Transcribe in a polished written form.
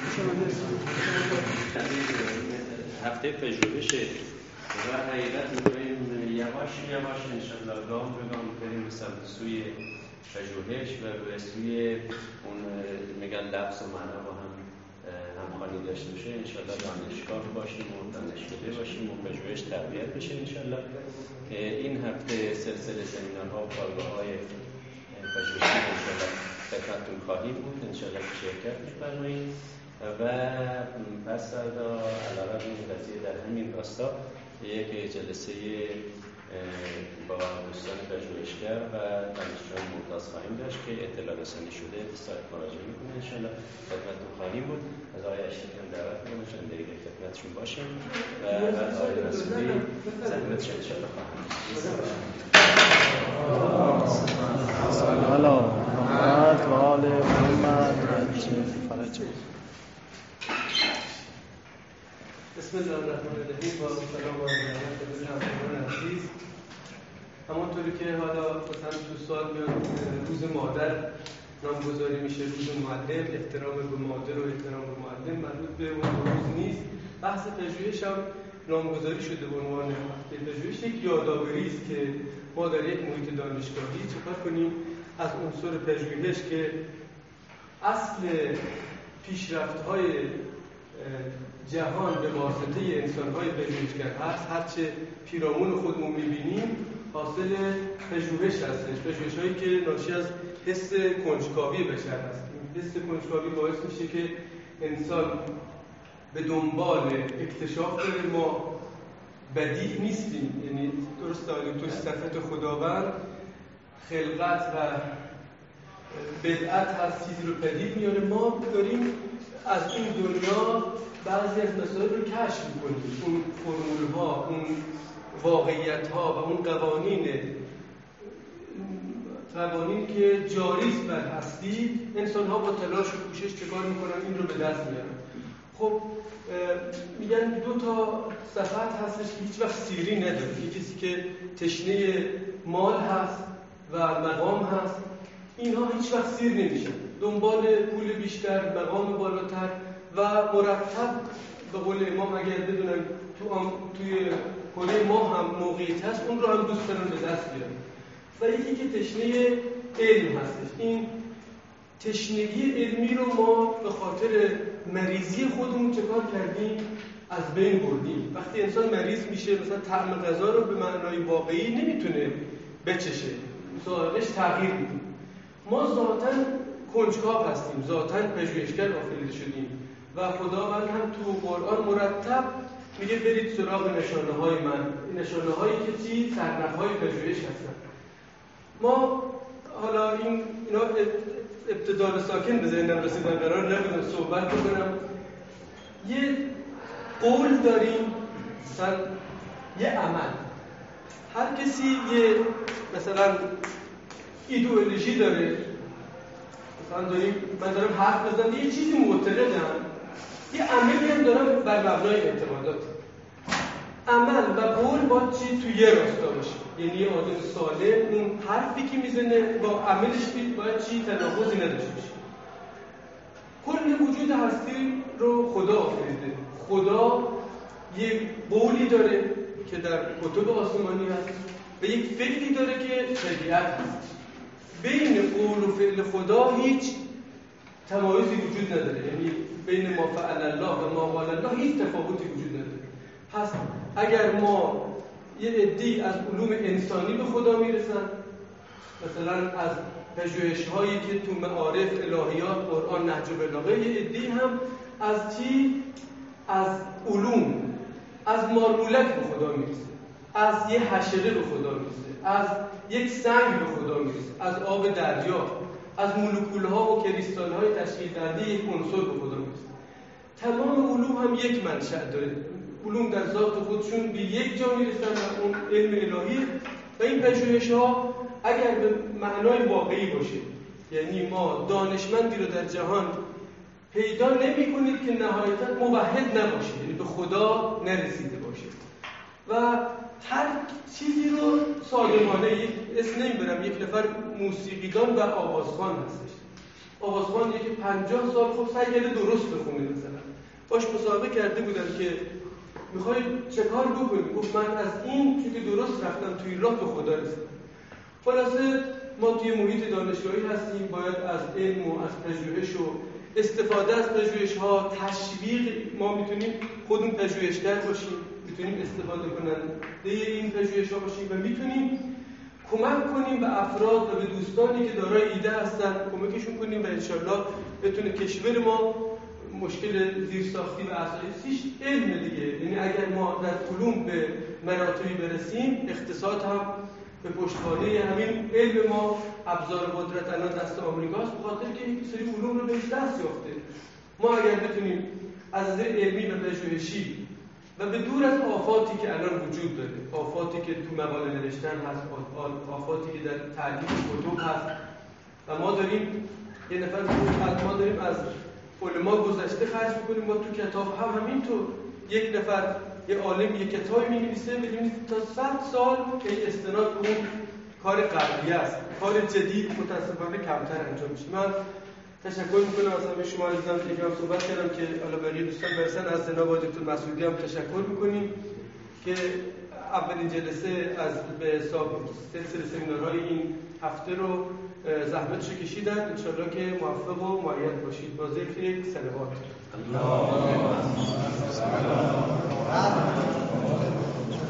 هفته پژوهشه و حقیقت می‌کنیم یواش یواش انشالله گام به گام بریم به سمت سوی پژوهش و به سوی اون میگن لفظ و معنا با هم همخوانی داشته باشه. انشالله دانشگاه باشیم و دانشکده باشیم و پژوهش تقویت بشه انشالله. این هفته سلسله سمینارها و کارگاه‌های پژوهشی انشالله خدمتتون خواهیم بود. انشالله که شرکت می‌فرمایید و پس فردا علیرغم این قضیه در همین راستا یک جلسه با دوستان پژوهشگر و دانشجویان ممتاز خواهیم داشت که اطلاع رسانی شده سایت مراجعه می‌کنه انشالله خدمتتون خواهیم بود. از آقای اشرفی هم دعوت می‌کنم چند دقیقه خدمتشون باشیم و بعد آقای رسولی زحمتش انشالله خواهم سلام محمد و آل محمد فرج. بسم الله الرحمن الرحیم و سلام و رحمت به همراهان عزیز. همونطوری که حالا مثلا تو سال میاد روز مادر نامگذاری میشه، روز معلم، احترام به مادر و احترام به معلم مربوط به اون روز نیست. بحث پژوهش هم نامگذاری شده به عنوان هفته پژوهش. یک یادآوری است که ما در یک محیط دانشگاهی چیکار کنیم از عنصر پژوهش که اصل پیشرفت‌های جهان به واسطه انسان‌های پژوهشگر هست. هرچه پیرامون خودمون می‌بینیم حاصل پژوهش هستش. پژوهش‌هایی که ناشی از حس کنجکاوی بشر هست. حس کنجکاوی باعث میشه که انسان به دنبال اکتشاف داره. ما بدیع نیستیم، یعنی درسته تو صفت خداوند خلقت و بدعت هست، چیزی رو پدید میاره. ما داریم از این دنیا بعضی از مسائل رو کشف می‌کنیم. اون فرمول‌ها، اون واقعیت‌ها و اون قوانین که جاری است بر هستی، انسان‌ها با تلاش و کوشش چکار می‌کنن این رو به دست میارن. خب میگن دو تا صفت هستش که هیچ وقت سیری نداره. یکی کسی که تشنه مال هست و مقام هست، اینها هیچ وقت سیر نمیشن. دنبال پول بیشتر، مقام بالاتر و مرتب به قول امام اگر بدونن توی کره ما هم موقعیت هست، اون رو هم دوست دارن به دست بیارن. و یکی که تشنه علم هستش. این تشنگی علمی رو ما به خاطر مریضی خودمون چه کار کردیم؟ از بین بردیم. وقتی انسان مریض میشه مثلا طعم غذا رو به معنای واقعی نمیتونه بچشه، ذائقه‌اش تغییر میکنه. ما ذاتاً کنجکاو هستیم، ذاتاً پژوهشگر آفریده شدیم و خداوند هم تو قرآن مرتب میگه برید سراغ نشانه‌های من. نشانه‌هایی که چی؟ سرنخ‌های پژوهش هستن. ما حالا اینا ابتدال ساکن به ذهنم رسیدن، قرار نبودم صحبت بکنم. یه قول داریم، مثلا یه عمل. هر کسی یه مثلا ایدئولوژی داره. مثلا من دارم حرف بزنم یه چیزی معتقدم، یه عملی هم دارم بر مبنای اعتقادات. عمل و قول باید چی تو یه راستا باشه. یعنی یه آدم سالم اون حرفی که میزنه با عملش باید چی تناقضی نداشته باشه. کل وجود هستی رو خدا آفریده. خدا یک قولی داره که در کتب آسمانی هست و یک فعلی داره که شریعت هست. بین قول و فعل خدا هیچ تمایزی وجود نداره. یعنی بین ما فعل الله و ما قال الله هیچ تفاوتی وجود نداره. پس اگر ما یه عده‌ای از علوم انسانی به خدا میرسن، مثلا از پژوهش‌هایی که تو معارف، الهیات، قرآن، نهج البلاغه، یه عده‌ای هم از چی؟ از علوم، از مارمولک به خدا میرسه، از یه حشره به خدا میرسه، از یک سنگ به خدا میرسه، از آب دریا، از مولکول‌ها و کریستال‌های تشکیل دهنده یک عنصر به خدا میرسه. تمام علوم هم یک منشأ داره. علوم در ذات خودشون به یک جا میرسن و اون علم الهی. و این پژوهش‌ها اگر به معنای واقعی باشه، یعنی ما دانشمندی رو در جهان پیدا نمی‌کنید که نهایتاً موحد نباشه، یعنی به خدا نرسیده باشه و هر چیزی رو صادمانه، اسم نمیبرم، یک نفر موسیقیدان و آوازخوان هستش، آغازخوانیه که 50 سال خب سعی کرده درست بخونه، مثلا باش مسابقه کرده بودن که میخوای چه کار بکنی؟ گفت من از این چون که درست رفتم توی راه به خدا رسیدم. خلاصه ما توی محیط دانشگاهی هستیم، باید از علم و از پژوهش و استفاده از پژوهش‌ها، تشویق، ما میتونیم خودمون پژوهشگر باشیم، میتونیم استفاده کننده این پژوهش‌ها باشیم و میتونیم کمک کنیم به افراد و به دوستانی که دارای ایده هستن، کمکشون کنیم و انشالله بتونه کشور ما مشکل زیرساختی و اساسیش علم دیگه. یعنی اگر ما در علوم به مراتبی برسیم، اقتصاد هم به پشتوانه همین علم ما، ابزار قدرت الان دست آمریکاست، به خاطر که یک سری علوم رو بهش دست یافته. ما اگر بتونیم از نظر علمی و پژوهشی و به دور از آفاتی که الان وجود داره، آفاتی که تو مقاله نوشتن هست، آفاتی که در تعلیف کتب هست و ما داریم یه نفر ما داریم از علما گذشته خرج می‌کنیم، ما تو کتاب هم همینطور یک نفر یه عالم یک کتابی می‌نویسه، می‌بینید تا 100 سال که استناد به اون کار قبلی است، کار جدید متأسفانه کمتر انجام میشه. من تشکر می‌کنم از همه شما عزیزان که هم صحبت کردم که حالا بقیه دوستان برسن. از جناب دکتر مسعودی هم تشکر می‌کنیم که اولین جلسه از به حساب سلسله سمینارهای این هفته رو زحمتش کشیدن. انشالله که موفق و معید باشید. با ذکر صلوات.